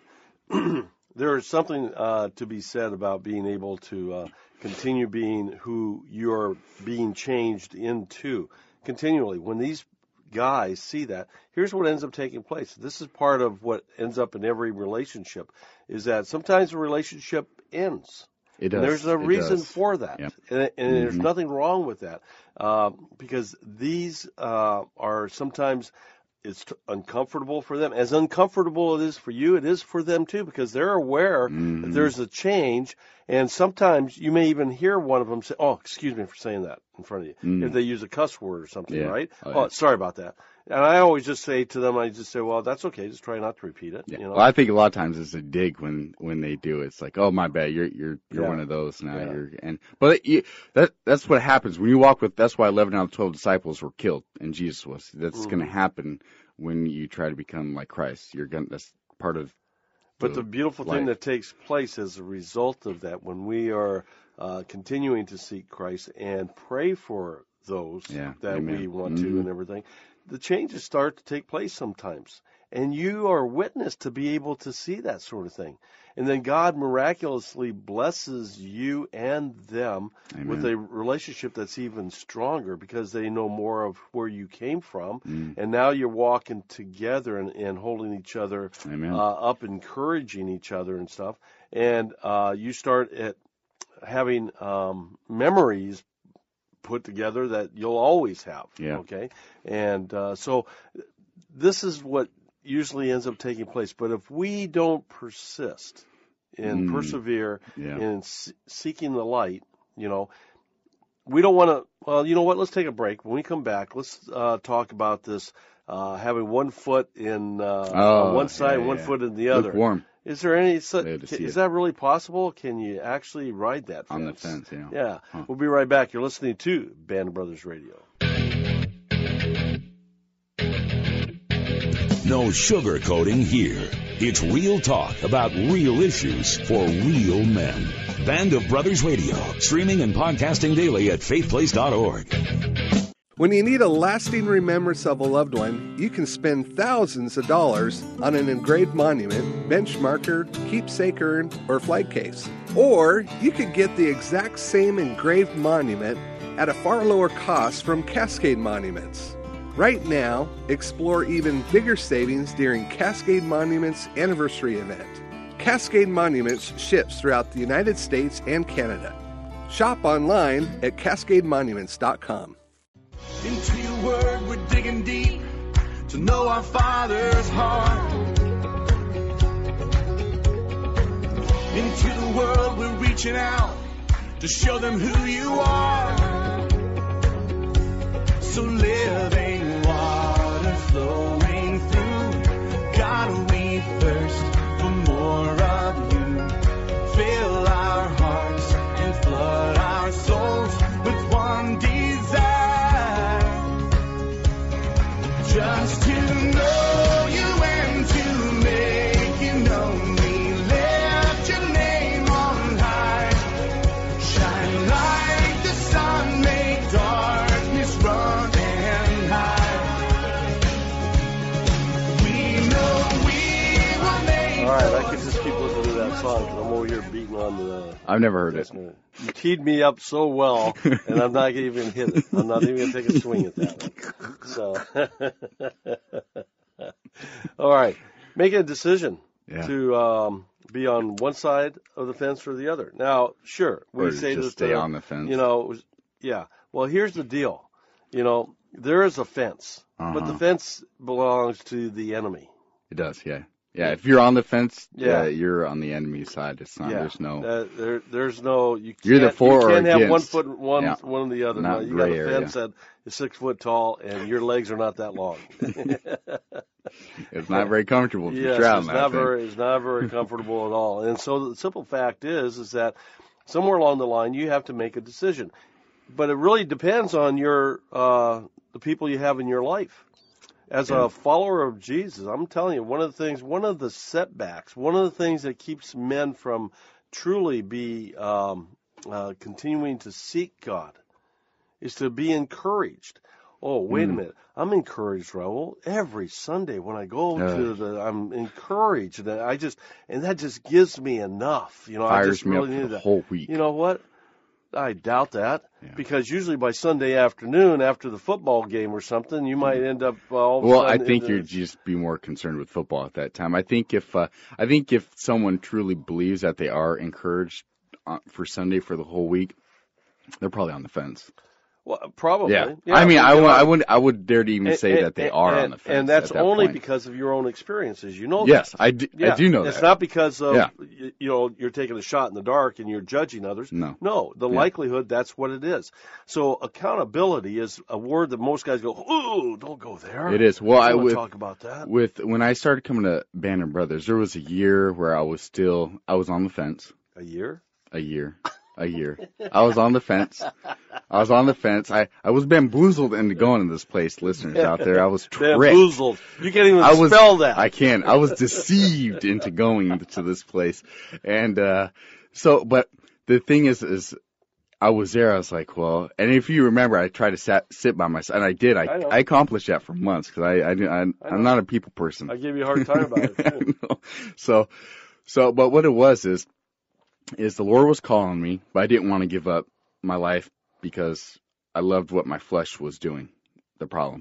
Speaker 3: There is something uh, to be said about being able to uh, continue being who you're being changed into continually. When these guys see that, here's what ends up taking place. This is part of what ends up in every relationship, is that sometimes the relationship ends.
Speaker 4: It does.
Speaker 3: And there's a
Speaker 4: It
Speaker 3: reason
Speaker 4: does.
Speaker 3: for that,
Speaker 4: Yep.
Speaker 3: and, and there's
Speaker 4: Mhm.
Speaker 3: nothing wrong with that, uh, because these uh, are sometimes it's t- uncomfortable for them. As uncomfortable it is for you, it is for them too, because they're aware that
Speaker 4: Mhm.
Speaker 3: there's a change, and sometimes you may even hear one of them say, "Oh, excuse me for saying that in front of you,"
Speaker 4: Mm.
Speaker 3: if they use a cuss word or something,
Speaker 4: Yeah.
Speaker 3: right?
Speaker 4: Oh,
Speaker 3: Oh,
Speaker 4: yeah.
Speaker 3: sorry about that. And I always just say to them, I just say, "Well, that's okay. Just try not to repeat it."
Speaker 4: Yeah.
Speaker 3: You know?
Speaker 4: Well, I think a lot of times it's a dig when when they do it. It's like, oh my bad, you're you're you're
Speaker 3: Yeah.
Speaker 4: one of those now.
Speaker 3: Yeah.
Speaker 4: You're and but you, that that's what happens when you walk with. That's why eleven out of twelve disciples were killed, and Jesus was. That's
Speaker 3: Mm-hmm.
Speaker 4: going to happen when you try to become like Christ. You're going. That's part of.
Speaker 3: But the beautiful thing
Speaker 4: life.
Speaker 3: that takes place as a result of that, when we are uh, continuing to seek Christ and pray for those
Speaker 4: Yeah,
Speaker 3: that
Speaker 4: amen.
Speaker 3: we want to
Speaker 4: Mhm.
Speaker 3: and everything, the changes start to take place sometimes. And you are witness to be able to see that sort of thing. And then God miraculously blesses you and them with
Speaker 4: Amen.
Speaker 3: a relationship that's even stronger because they know more of where you came from.
Speaker 4: Mm.
Speaker 3: And now you're walking together and, and holding each other
Speaker 4: Amen.
Speaker 3: uh, up, encouraging each other and stuff. And uh, you start at having um, memories put together that you'll always have.
Speaker 4: Yeah.
Speaker 3: Okay. And uh, so this is what usually ends up taking place. But if we don't persist and
Speaker 4: Mm.
Speaker 3: persevere
Speaker 4: Yeah.
Speaker 3: in s- seeking the light, you know, we don't want to. Well, you know what? Let's take a break. When we come back, let's uh, talk about this uh, having one foot in uh,
Speaker 4: Oh,
Speaker 3: on one side,
Speaker 4: yeah,
Speaker 3: and one
Speaker 4: yeah.
Speaker 3: foot in the other.
Speaker 4: Lukewarm
Speaker 3: Is there any such?
Speaker 4: Way to see
Speaker 3: Is
Speaker 4: it.
Speaker 3: that really possible? Can you actually ride that fence?
Speaker 4: on the fence. Yeah.
Speaker 3: Yeah.
Speaker 4: Huh.
Speaker 3: We'll be right back. You're listening to Band of Brothers Radio.
Speaker 1: no sugarcoating here. It's real talk about real issues for real men. Band of Brothers Radio, streaming and podcasting daily at faith place dot org.
Speaker 6: When you need a lasting remembrance of a loved one, you can spend thousands of dollars on an engraved monument, bench marker, keepsake urn, or flag case. Or you could get the exact same engraved monument at a far lower cost from Cascade Monuments. Right now, explore even bigger savings during Cascade Monuments Anniversary Event. Cascade Monuments ships throughout the United States and Canada. Shop online at cascade monuments dot com.
Speaker 2: Into your word we're digging deep to know our Father's heart. Into the world we're reaching out to show them who you are. So living water flowing through, God, we thirst for more of you. Fill our hearts and flood our souls with one desire, just to know you and to make you known. We lift your name on high, shine like the sun, make darkness run and hide. We know we will make.
Speaker 3: All right, I could just keep listening to that song because I'm over here beating on the.
Speaker 4: I've never heard it.
Speaker 3: You teed me up so well, and I'm not going to even hit it. I'm not even going to take a swing at that one. So, all right, make a decision
Speaker 4: Yeah.
Speaker 3: to um, be on one side of the fence or the other. Now, sure, we
Speaker 4: Or
Speaker 3: say
Speaker 4: just
Speaker 3: that
Speaker 4: stay
Speaker 3: uh,
Speaker 4: on the fence.
Speaker 3: You know, it was, yeah. Well, here's the deal. You know, there is a fence, but the
Speaker 4: Uh-huh.
Speaker 3: fence belongs to the enemy.
Speaker 4: It does, yeah. Yeah, if you're on the fence,
Speaker 3: Yeah.
Speaker 4: yeah, you're on the enemy side. It's not,
Speaker 3: Yeah,
Speaker 4: there's no,
Speaker 3: uh, there, there's no. You can't,
Speaker 4: You're the for
Speaker 3: you
Speaker 4: or
Speaker 3: can't have one
Speaker 4: against.
Speaker 3: foot in one,
Speaker 4: Yeah.
Speaker 3: one in the other.
Speaker 4: Not
Speaker 3: No, you got
Speaker 4: gray
Speaker 3: a
Speaker 4: area.
Speaker 3: fence that is six foot tall, and your legs are not that long.
Speaker 4: it's not very comfortable if
Speaker 3: yes,
Speaker 4: you're traveling
Speaker 3: it's
Speaker 4: that
Speaker 3: not
Speaker 4: thing.
Speaker 3: very, it's not very comfortable at all. And so the simple fact is, is that somewhere along the line you have to make a decision, but it really depends on your uh, the people you have in your life. As
Speaker 4: Yeah.
Speaker 3: a follower of Jesus, I'm telling you, one of the things, one of the setbacks, one of the things that keeps men from truly be um, uh, continuing to seek God is to be encouraged. Oh, wait
Speaker 4: Mm.
Speaker 3: a minute. I'm encouraged, Raul. Every Sunday when I go
Speaker 4: Uh.
Speaker 3: to the, I'm encouraged. And I just, and that just gives me enough. You know, I
Speaker 4: Fires
Speaker 3: just
Speaker 4: me
Speaker 3: really
Speaker 4: up for
Speaker 3: need
Speaker 4: the
Speaker 3: that.
Speaker 4: whole week.
Speaker 3: You know what? I doubt that
Speaker 4: Yeah.
Speaker 3: because usually by Sunday afternoon after the football game or something, you might end up uh, all of a
Speaker 4: Well, I
Speaker 3: sudden
Speaker 4: think
Speaker 3: in the-
Speaker 4: you'd just be more concerned with football at that time. I think if uh, I think if someone truly believes that they are encouraged uh, for Sunday for the whole week, they're probably on the fence.
Speaker 3: Well, probably.
Speaker 4: Yeah.
Speaker 3: Yeah,
Speaker 4: I mean,
Speaker 3: but,
Speaker 4: I,
Speaker 3: you
Speaker 4: would,
Speaker 3: know,
Speaker 4: I would I would dare to even
Speaker 3: and-
Speaker 4: say
Speaker 3: and-
Speaker 4: that they
Speaker 3: and-
Speaker 4: are
Speaker 3: and,
Speaker 4: on the fence.
Speaker 3: and that's
Speaker 4: at that
Speaker 3: only
Speaker 4: point.
Speaker 3: because of your own experiences. You know.
Speaker 4: Yes,
Speaker 3: that.
Speaker 4: I do,
Speaker 3: Yeah.
Speaker 4: I do know
Speaker 3: It's
Speaker 4: that.
Speaker 3: not because of
Speaker 4: Yeah.
Speaker 3: y- you know you're taking a shot in the dark and you're judging others.
Speaker 4: No.
Speaker 3: No, the
Speaker 4: Yeah.
Speaker 3: likelihood that's what it is. So accountability is a word that most guys go, "Ooh, don't go there."
Speaker 4: It is. Well,
Speaker 3: I
Speaker 4: I
Speaker 3: don't
Speaker 4: with
Speaker 3: talk about that.
Speaker 4: with when I started coming to Band of Brothers, there was a year where I was still I was on the fence.
Speaker 3: A year.
Speaker 4: A year. A year. I was on the fence. I was on the fence. I, I was bamboozled into going to this place, listeners out there. I was tricked.
Speaker 3: Bamboozled. You can't even
Speaker 4: I was,
Speaker 3: spell that.
Speaker 4: I can't. I was deceived into going to this place. And uh so but the thing is is I was there, I was like, well, and if you remember, I tried to sat, sit by myself, and I did. I,
Speaker 3: I know.
Speaker 4: I accomplished that for months because I, I, I, I'm
Speaker 3: I know.
Speaker 4: not a people person.
Speaker 3: I gave you a hard time about it too.
Speaker 4: No. So, so, but what it was is, is the Lord was calling me, but I didn't want to give up my life because I loved what my flesh was doing, the problem.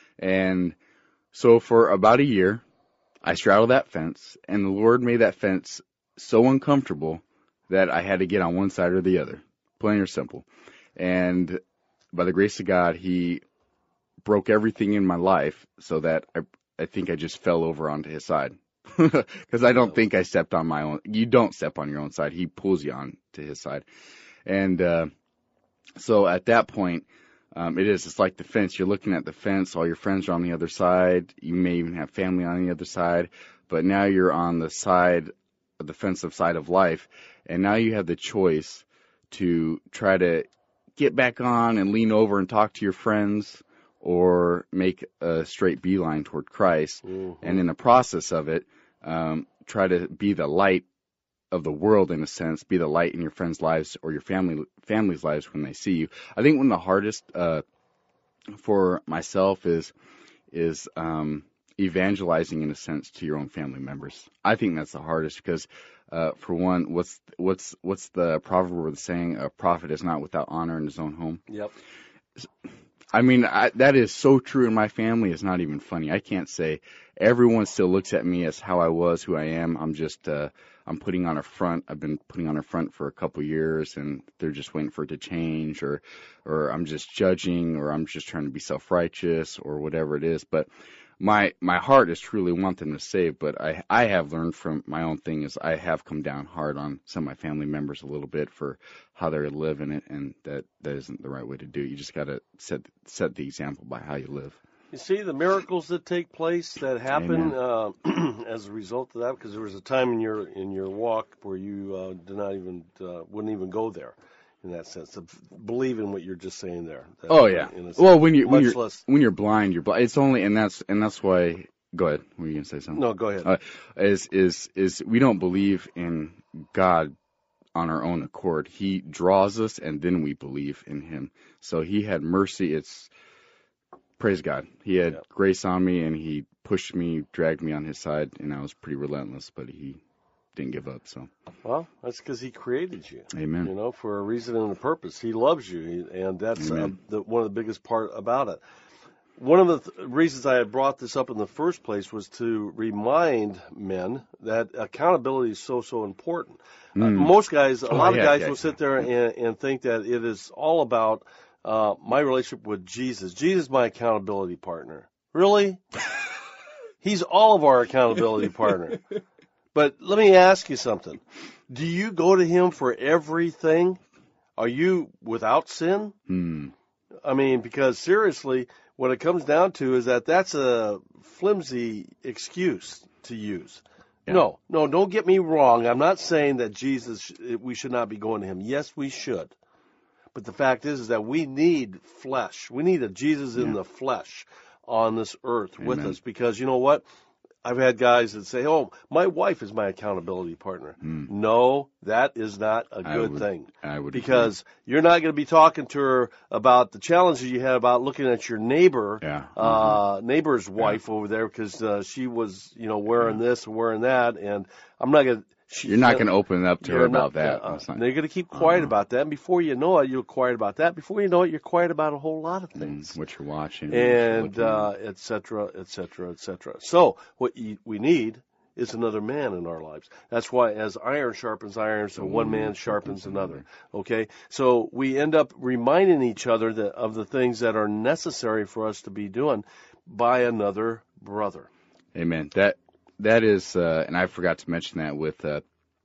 Speaker 4: And so for about a year, I straddled that fence, and the Lord made that fence so uncomfortable that I had to get on one side or the other, plain or simple. And by the grace of God, He broke everything in my life so that I, I think I just fell over onto His side. Because I don't think I stepped on my own. You don't step on your own side. He pulls you on to His side. And uh, so at that point, um, it is. It's like the fence. You're looking at the fence. All your friends are on the other side. You may even have family on the other side. But now you're on the side, the defensive side of life. And now you have the choice to try to get back on and lean over and talk to your friends, or make a straight beeline toward Christ,
Speaker 3: Mm-hmm.
Speaker 4: and in the process of it, um, try to be the light of the world in a sense, be the light in your friends' lives or your family family's lives when they see you. I think one of the hardest uh, for myself is is um, evangelizing in a sense to your own family members. I think that's the hardest because, uh, for one, what's what's what's the proverb or the saying? A prophet is not without honor in his own home.
Speaker 3: Yep.
Speaker 4: I mean, I, that is so true in my family. It's not even funny. I can't say everyone still looks at me as how I was, who I am. I'm just, uh, I'm putting on a front. I've been putting on a front for a couple years, and they're just waiting for it to change, or, or I'm just judging, or I'm just trying to be self-righteous, or whatever it is. But my my heart is truly want them to save. But I I have learned from my own thing is I have come down hard on some of my family members a little bit for how they're living it, and that that isn't the right way to do it. You just got to set set the example by how you live.
Speaker 3: You see the miracles that take place that happen uh, as a result of that, because there was a time in your in your walk where you uh, did not even uh, wouldn't even go there, in that sense of believing what you're just saying there. That,
Speaker 4: Oh yeah.
Speaker 3: in a sense,
Speaker 4: Well, when you when
Speaker 3: much
Speaker 4: you're
Speaker 3: less.
Speaker 4: when you're blind, you're blind. It's only and that's and that's why. Go ahead. Were you gonna say something?
Speaker 3: No, go ahead.
Speaker 4: Uh, is is is we don't believe in God on our own accord. He draws us, and then we believe in Him. So He had mercy. It's praise God. He had
Speaker 3: Yeah.
Speaker 4: grace on me, and He pushed me, dragged me on His side, and I was pretty relentless, but He didn't give up. So
Speaker 3: Well, that's because He created you.
Speaker 4: Amen.
Speaker 3: You know, for a reason and a purpose. He loves you, and that's uh,
Speaker 4: Amen.
Speaker 3: the, one of the biggest part about it. One of the th- reasons I had brought this up in the first place was to remind men that accountability is so, so important. Uh, most guys, a
Speaker 4: Oh,
Speaker 3: lot
Speaker 4: yeah,
Speaker 3: of guys
Speaker 4: yeah,
Speaker 3: will
Speaker 4: yeah.
Speaker 3: sit there and, and think that it is all about uh, my relationship with Jesus. Jesus is my accountability partner. Really? He's all of our accountability partner. But let me ask you something. Do you go to Him for everything? Are you without sin?
Speaker 4: Hmm.
Speaker 3: I mean, because seriously, what it comes down to is that that's a flimsy excuse to use.
Speaker 4: Yeah.
Speaker 3: No, no, don't get me wrong. I'm not saying that Jesus, we should not be going to Him. Yes, we should. But the fact is, is that we need flesh. We need a Jesus in
Speaker 4: Yeah.
Speaker 3: the flesh on this earth with
Speaker 4: Amen.
Speaker 3: us. Because you know what? I've had guys that say, oh, my wife is my accountability partner. No, that is not a
Speaker 4: I
Speaker 3: good
Speaker 4: would-
Speaker 3: thing.
Speaker 4: I would
Speaker 3: Because you're not going to be talking to her about the challenges you had about looking at your neighbor,
Speaker 4: Yeah.
Speaker 3: uh, neighbor's wife over there because uh, she was, you know, wearing this and wearing that. And I'm not going to.
Speaker 4: You're not going to open up to her
Speaker 3: You're
Speaker 4: about
Speaker 3: not-
Speaker 4: that.
Speaker 3: uh,
Speaker 4: That's not-
Speaker 3: They're going to keep quiet
Speaker 4: Uh-huh.
Speaker 3: about that. And before you know it, you're quiet about that. Before you know it, you're quiet about a whole lot of
Speaker 4: Mm,
Speaker 3: things.
Speaker 4: what you're watching, what you're
Speaker 3: And
Speaker 4: looking
Speaker 3: uh,
Speaker 4: at.
Speaker 3: et cetera, et cetera, et cetera. So what you, we need is another man in our lives. That's why as iron sharpens iron, so one man sharpens another. Okay? So we end up reminding each other that, of the things that are necessary for us to be doing by another brother.
Speaker 4: Amen. That that is, uh, and I forgot to mention that with uh,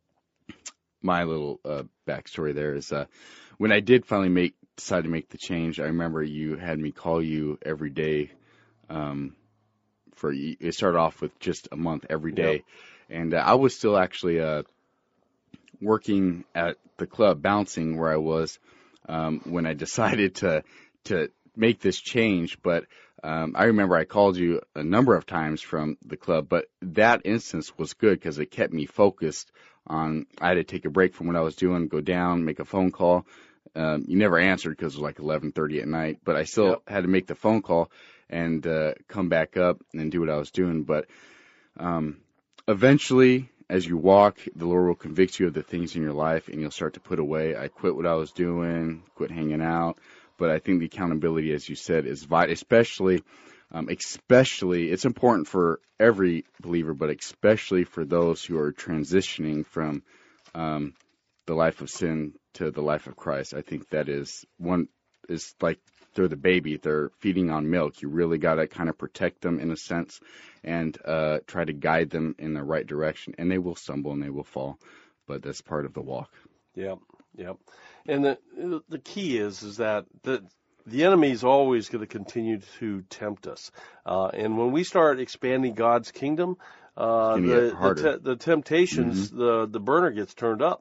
Speaker 4: my little uh, backstory. There is uh, when I did finally make decide to make the change. I remember you had me call you every day. Um, for it started off with just a month every day, and uh, I was still actually uh, working at the club, bouncing where I was um, when I decided to to make this change. But um, I remember I called you a number of times from the club, but that instance was good because it kept me focused on. I had to take a break from what I was doing, go down, make a phone call. Um, you never answered because it was like eleven thirty at night, but I still
Speaker 3: Yep.
Speaker 4: had to make the phone call and uh, come back up and do what I was doing. But um, eventually, as you walk, the Lord will convict you of the things in your life, and you'll start to put away. I quit what I was doing, quit hanging out. But I think the accountability, as you said, is vital, especially, um, especially, it's important for every believer, but especially for those who are transitioning from um, the life of sin to the life of Christ. I think that is one, is like they're the baby. They're feeding on milk. You really got to kind of protect them in a sense and uh, try to guide them in the right direction. And they will stumble and they will fall, but that's part of the walk.
Speaker 3: Yep, yep. And the the key is is that the the enemy is always going to continue to tempt us. Uh, and when we start expanding God's kingdom, uh,
Speaker 4: It's gonna
Speaker 3: the
Speaker 4: get harder.
Speaker 3: the, te- the temptations,
Speaker 4: Mm-hmm.
Speaker 3: the the burner gets turned up.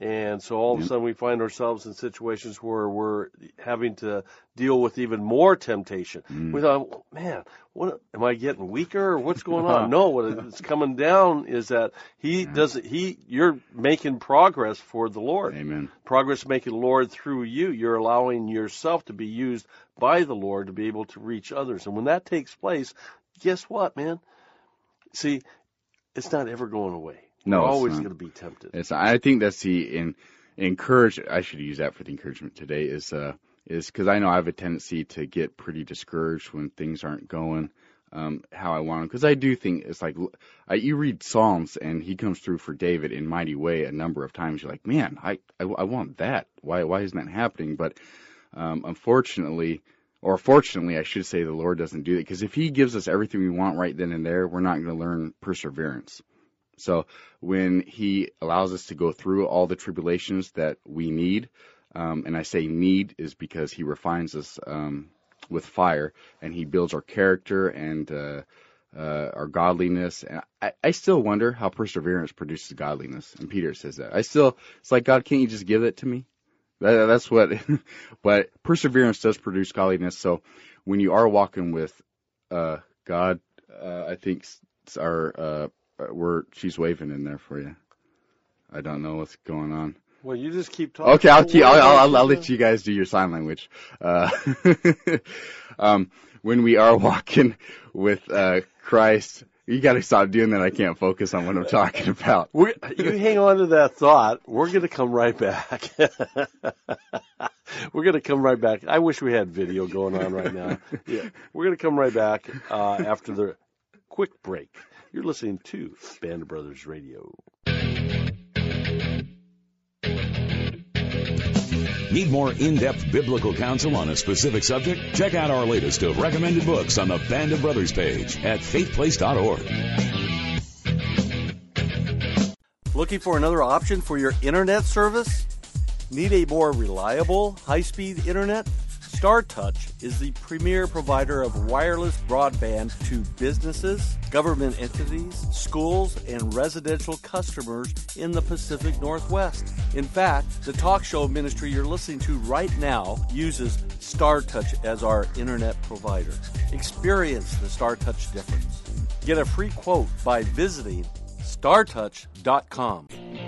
Speaker 3: And so all of a
Speaker 4: Yep.
Speaker 3: sudden we find ourselves in situations where we're having to deal with even more temptation.
Speaker 4: Mm.
Speaker 3: We thought, man, what am I getting weaker or what's going on? No, what is coming down is that he doesn't, he, you're making progress for the Lord.
Speaker 4: Amen.
Speaker 3: Progress making the Lord through you. You're allowing yourself to be used by the Lord to be able to reach others. And when that takes place, guess what, man? See, it's not ever going away.
Speaker 4: No,
Speaker 3: We're
Speaker 4: it's
Speaker 3: always
Speaker 4: not.
Speaker 3: going to be tempted.
Speaker 4: It's, I think that's the in, encourage. I should use that for the encouragement today. Is uh, is because I know I have a tendency to get pretty discouraged when things aren't going um, how I want them. Because I do think it's like I, you read Psalms and he comes through for David in mighty way a number of times. You're like, man, I I, I want that. Why why isn't that happening? But um, unfortunately. Or fortunately, I should say, the Lord doesn't do that. Because if he gives us everything we want right then and there, we're not going to learn perseverance. So when he allows us to go through all the tribulations that we need, um, and I say need is because he refines us um, with fire, and he builds our character and uh, uh, our godliness. And I, I still wonder how perseverance produces godliness. And Peter says that. I still, it's like, God, can't you just give it to me? That, that's what, but perseverance does produce godliness. So when you are walking with uh, God, uh, I think it's our, uh, we're, she's waving in there for you. I don't know what's going on.
Speaker 3: Well, you just keep talking.
Speaker 4: Okay, I'll keep, I'll, I'll, I'll, I'll let you guys do your sign language. Uh, um, when we are walking with uh, Christ, you got to stop doing that. I can't focus on what I'm talking about.
Speaker 3: We're, you hang on to that thought. We're going to come right back. We're going to come right back. I wish we had video going on right now. Yeah, we're going to come right back uh, after the quick break. You're listening to Band of Brothers Radio.
Speaker 1: Need more in-depth biblical counsel on a specific subject? Check out our latest of recommended books on the Band of Brothers page at faith place dot org.
Speaker 7: Looking for another option for your internet service? Need a more reliable, high-speed internet? StarTouch is the premier provider of wireless broadband to businesses, government entities, schools, and residential customers in the Pacific Northwest. In fact, the talk show ministry you're listening to right now uses StarTouch as our internet provider. Experience the StarTouch difference. Get a free quote by visiting star touch dot com.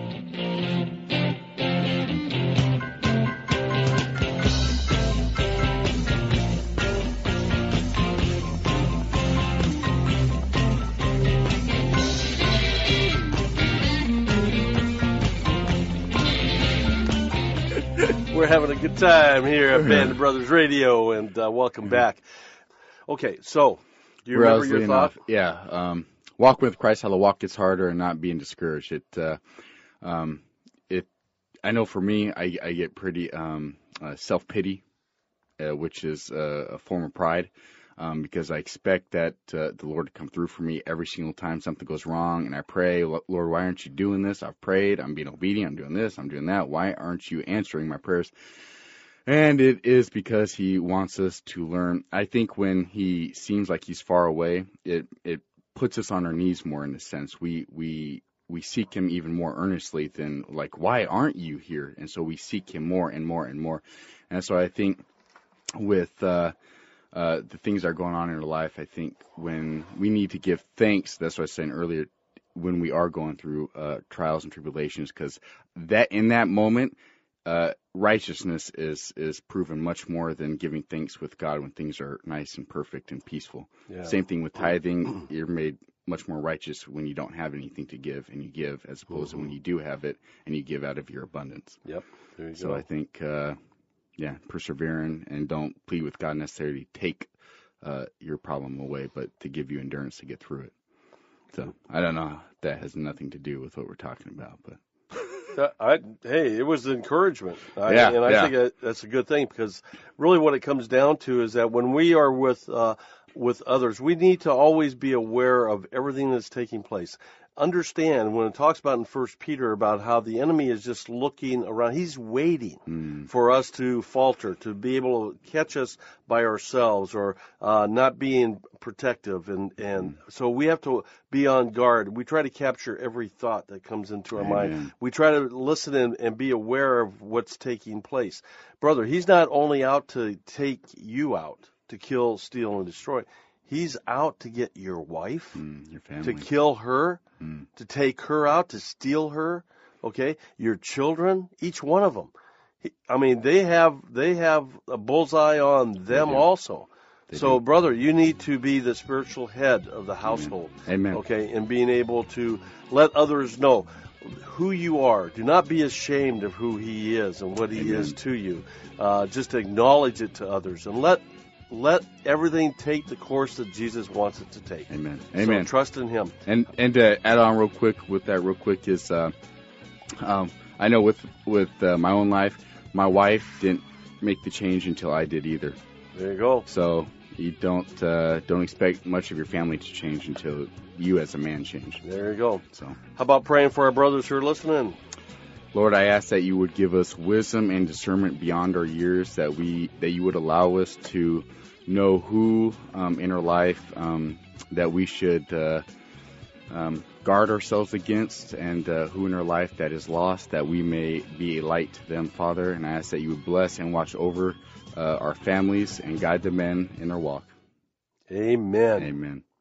Speaker 3: We're having a good time here at Band of Brothers Radio, and uh, welcome back. Okay, so do you
Speaker 4: Where I
Speaker 3: remember
Speaker 4: was
Speaker 3: your
Speaker 4: leading
Speaker 3: thought?
Speaker 4: off, yeah. Um, walk with Christ, how the walk gets harder, and not being discouraged. It, uh, um, it. I know for me, I, I get pretty um, uh, self-pity, uh, which is uh, a form of pride, um, because I expect that uh, the Lord to come through for me every single time something goes wrong, and I pray, Lord, why aren't you doing this? I've prayed, I'm being obedient, I'm doing this, I'm doing that. Why aren't you answering my prayers? And it is because he wants us to learn. I think when he seems like he's far away, it it puts us on our knees more in a sense. We we we seek him even more earnestly than like, why aren't you here? And so we seek him more and more and more. And so I think with uh, uh, the things that are going on in our life, I think when we need to give thanks, that's what I was saying earlier, when we are going through uh, trials and tribulations, because that in that moment, Uh, righteousness is is proven much more than giving thanks with God when things are nice and perfect and peaceful.
Speaker 3: Yeah.
Speaker 4: Same thing with tithing. You're made much more righteous when you don't have anything to give, and you give, as opposed mm-hmm. to when you do have it and you give out of your abundance.
Speaker 3: Yep. There you
Speaker 4: so
Speaker 3: go.
Speaker 4: I think, uh, yeah, persevering, and don't plead with God necessarily to take uh, your problem away, but to give you endurance to get through it. So I don't know. That has nothing to do with what we're talking about, but.
Speaker 3: I, hey, it was encouragement. I,
Speaker 4: yeah,
Speaker 3: and I
Speaker 4: yeah.
Speaker 3: think that, that's a good thing, because really what it comes down to is that when we are with uh, with others, we need to always be aware of everything that's taking place. understand when it talks about in First Peter about how the enemy is just looking around. He's waiting
Speaker 4: Mm.
Speaker 3: for us to falter, to be able to catch us by ourselves or uh, not being protective. And, and so we have to be on guard. We try to capture every thought that comes into our mind.
Speaker 4: Amen.
Speaker 3: We try to listen and, and be aware of what's taking place. Brother, he's not only out to take you out, to kill, steal, and destroy. He's out to get your wife,
Speaker 4: Mm, your family.
Speaker 3: to kill her,
Speaker 4: Mm.
Speaker 3: to take her out, to steal her, okay? Your children, each one of them. He, I mean, they have they have a bullseye on them
Speaker 4: do.
Speaker 3: also.
Speaker 4: They
Speaker 3: so,
Speaker 4: do.
Speaker 3: brother, you need to be the spiritual head of the household,
Speaker 4: Amen.
Speaker 3: okay, and being able to let others know who you are. Do not be ashamed of who he is and what he
Speaker 4: Amen.
Speaker 3: is to you. Uh, just acknowledge it to others and let let everything take the course that Jesus wants it to take.
Speaker 4: Amen.
Speaker 3: So
Speaker 4: Amen.
Speaker 3: trust in him.
Speaker 4: And and to add on real quick with that, real quick is, uh, um, I know with with uh, my own life, my wife didn't make the change until I did either.
Speaker 3: There you go.
Speaker 4: So you don't uh, don't expect much of your family to change until you as a man change.
Speaker 3: There you go.
Speaker 4: So,
Speaker 3: How about praying for our brothers who are listening?
Speaker 4: Lord, I ask that you would give us wisdom and discernment beyond our years, that we that you would allow us to know who um, in our life um, that we should uh, um, guard ourselves against, and uh, who in our life that is lost, that we may be a light to them, Father. And I ask that you would bless and watch over uh, our families and guide the men in their walk.
Speaker 3: Amen.
Speaker 4: Amen.